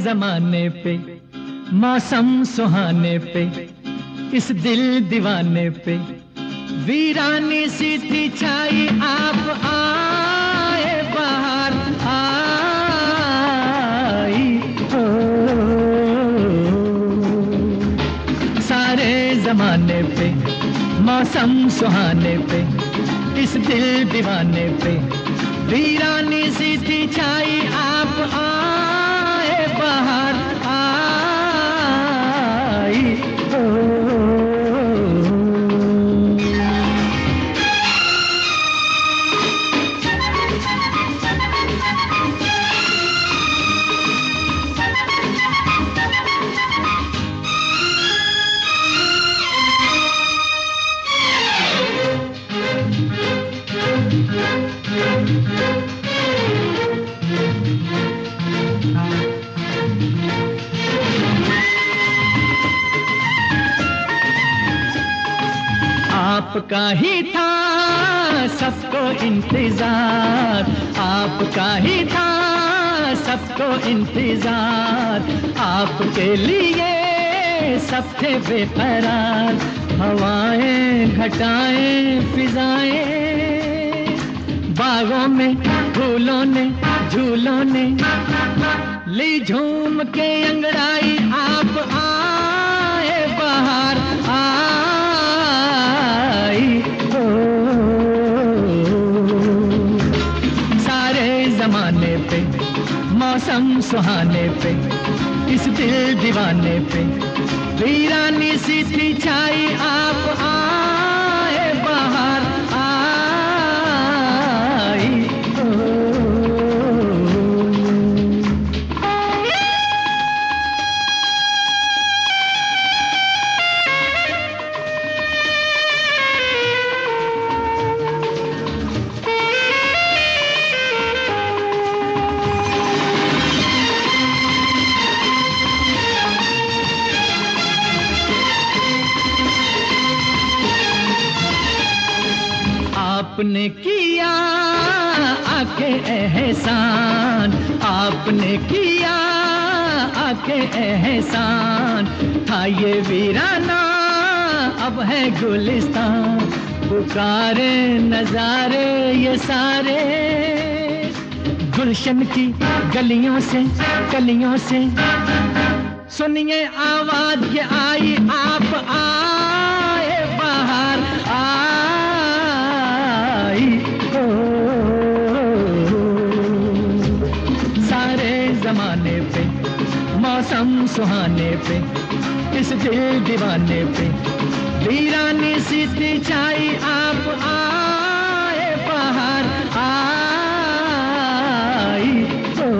जमाने पे, मौसम सुहाने पे, इस दिल दीवाने पे, वीरानी सी थी छाई, आप आए बाहर आई हो। सारे जमाने पे, मौसम सुहाने पे, इस दिल दीवाने पे, वीरानी सी थी छाई, आप आए बाहर आई हो। आपका ही था सबको इंतजार, आपका ही था सबको इंतजार, आपके लिए सब थे बेकरार, हवाएं घटाएं फिजाएं, बागों में फूलों ने झूलों ने ली झूम के अंगड़ाई, आप आए बाहर आई हो। सारे जमाने पे, मौसम सुहाने पे, इस दिल दीवाने पे, वीरानी सी थी छाई, आप आए बाहर आई हो। आपने किया आके एहसान, आपने किया आके एहसान, था ये वीराना अब है गुलिस्तान, पुकारे नजारे ये सारे, गुलशन की गलियों से कलियों से, सुनिए आवाज ये आई, आप आए बाहर आई हो। सारे जमाने पे, मौसम सुहाने पे, इस दिल दीवाने पे, वीरानी सी थी छाई, आप आए बाहर आई हो।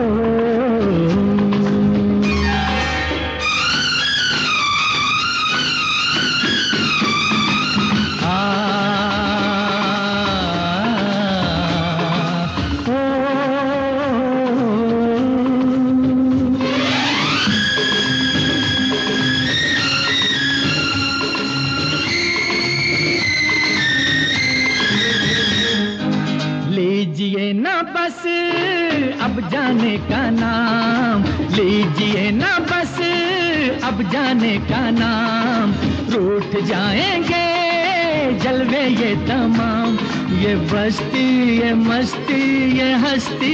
लीजिए ना बस अब जाने का नाम, लीजिए ना बस अब जाने का नाम, रूठ जाएंगे जलवे ये तमाम, ये बस्ती ये मस्ती ये हस्ती,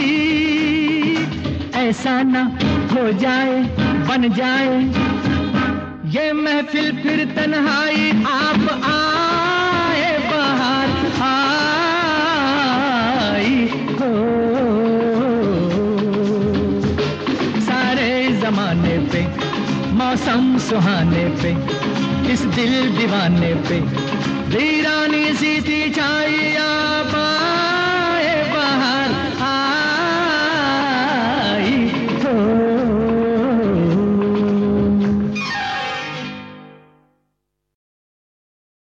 ऐसा ना हो जाए बन जाए ये महफिल फिर तन्हाई, आप आए बाहर आई हो। सारे जमाने पे, मौसम सुहाने पे, इस दिल दीवाने पे, वीरानी सी थी